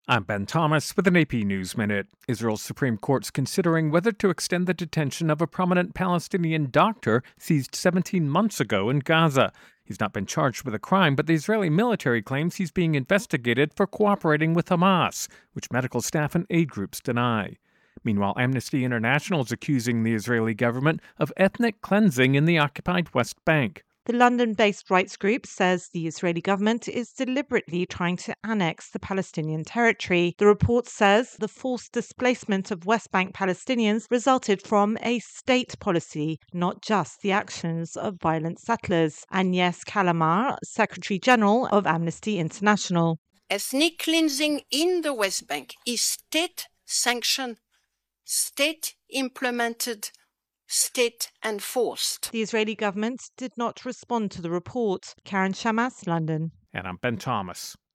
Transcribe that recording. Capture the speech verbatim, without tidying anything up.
I'm Ben Thomas with an A P News Minute. Israel's Supreme Court's considering whether to extend the detention of a prominent Palestinian doctor seized seventeen months ago in Gaza. He's not been charged with a crime, but the Israeli military claims he's being investigated for cooperating with Hamas, which medical staff and aid groups deny. Meanwhile, Amnesty International is accusing the Israeli government of ethnic cleansing in the occupied West Bank. The London-based rights group says the Israeli government is deliberately trying to annex the Palestinian territory. The report says the forced displacement of West Bank Palestinians resulted from a state policy, not just the actions of violent settlers. Agnes Kalamar, Secretary General of Amnesty International. Ethnic cleansing in the West Bank is state-sanctioned, state-implemented, state enforced. The Israeli government did not respond to the report. Karen Shamas, London. And I'm Ben Thomas.